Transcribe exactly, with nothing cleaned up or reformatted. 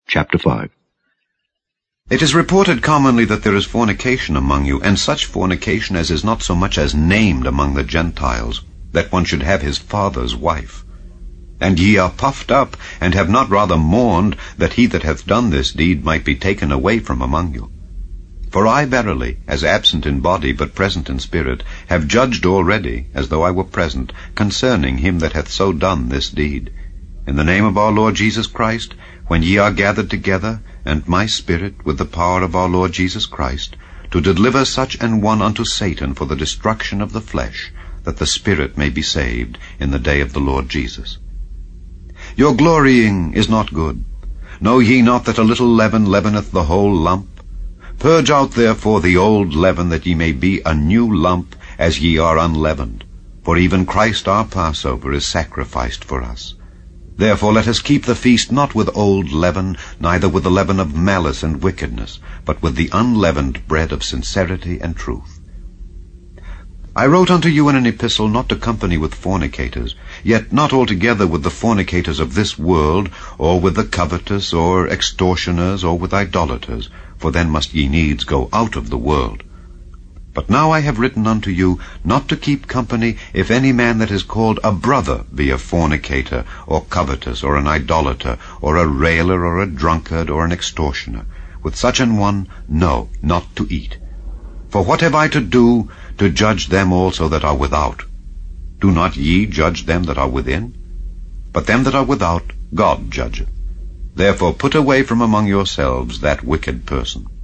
Chapter five. It is reported commonly that there is fornication among you, and such fornication as is not so much as named among the Gentiles, that one should have his father's wife. And ye are puffed up, and have not rather mourned, that he that hath done this deed might be taken away from among you. For I verily, as absent in body, but present in spirit, have judged already, as though I were present, concerning him that hath so done this deed. In the name of our Lord Jesus Christ, when ye are gathered together, and my spirit, with the power of our Lord Jesus Christ, to deliver such an one unto Satan for the destruction of the flesh, that the spirit may be saved in the day of the Lord Jesus. Your glorying is not good. Know ye not that a little leaven leaveneth the whole lump? Purge out therefore the old leaven, that ye may be a new lump, as ye are unleavened. For even Christ our Passover is sacrificed for us. Therefore let us keep the feast not with old leaven, neither with the leaven of malice and wickedness, but with the unleavened bread of sincerity and truth. I wrote unto you in an epistle not to company with fornicators, yet not altogether with the fornicators of this world, or with the covetous, or extortioners, or with idolaters, for then must ye needs go out of the world. But now I have written unto you not to keep company, if any man that is called a brother be a fornicator, or covetous, or an idolater, or a railer, or a drunkard, or an extortioner. With such an one, no, not to eat. For what have I to do to judge them also that are without? Do not ye judge them that are within? But them that are without God judgeth. Therefore put away from among yourselves that wicked person.